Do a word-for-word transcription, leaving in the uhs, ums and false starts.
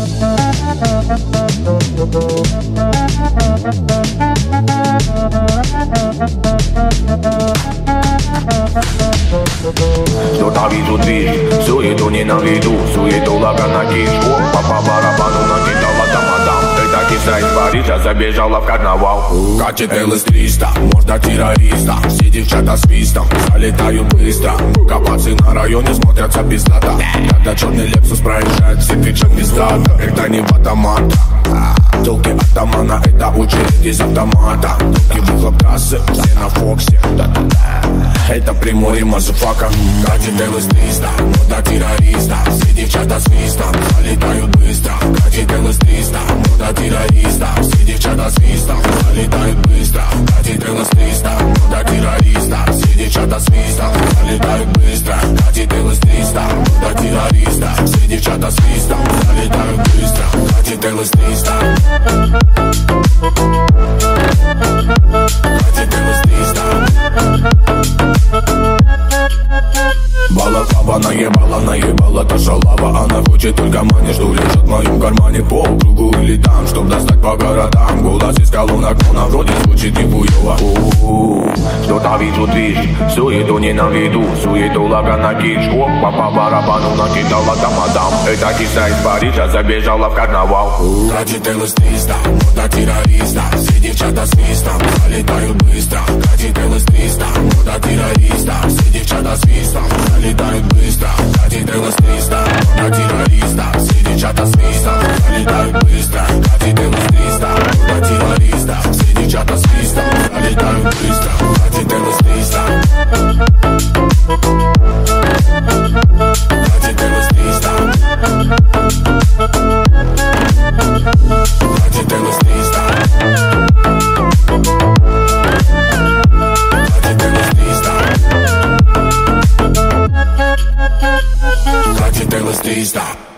Что-то вижу движ, суету ненавижу, суету лага на киш. Опа по барабану накидала тамадам. Эта киса из Парижа забежала в карнавал. Катит эл эс триста, можно террориста. Все девчата свистом залетают быстро. Капацы на районе смотрятся пиздата. Когда черный Лексус проезжает, все кричат пиздата. Это не в автомата. Толки атамана, это очередь из автомата. Толки выхлоп трассы, все на Фоксе. Это Приморье, мазафака. Катит эл эс триста, мода террориста. Все девчата свистом залетают быстро. Катит эл эс триста, мода террориста. Все девчата свистом залетают быстро. Катит эл эс триста, мода террориста. Все девчата свистом залетают быстро. Катит эл эс триста, мода террориста. Все девчата свистом залетают быстро. Катит эл эс триста. Катит эл эс триста. Балаклава наебала, наебала та шалава. Она хочет только мани, что лежит в моем кармане. По кругу или там, чтоб достать по городам. Голос из колонок, но на вроде звучит нихуево. Что-то вижу движ, суету ненавижу, суету лага на киш. Опа по барабану накидала тамадам. Эта киса из Парижа забежала в карнавал. Катит эл эс триста, мода террориста. Все девчата свистом залетают быстро. Катит эл эс триста, мода террориста. Все девчата свистом залетают быстро. Катит эл эс триста, мода террориста. Все девчата свистом залетают быстро. Катит эл эс триста, мода террориста. Все девчата свистом залетают быстро. Катит эл эс триста. Катит эл эс триста. Катит эл эс триста. Катит эл эс триста. Катит эл эс триста.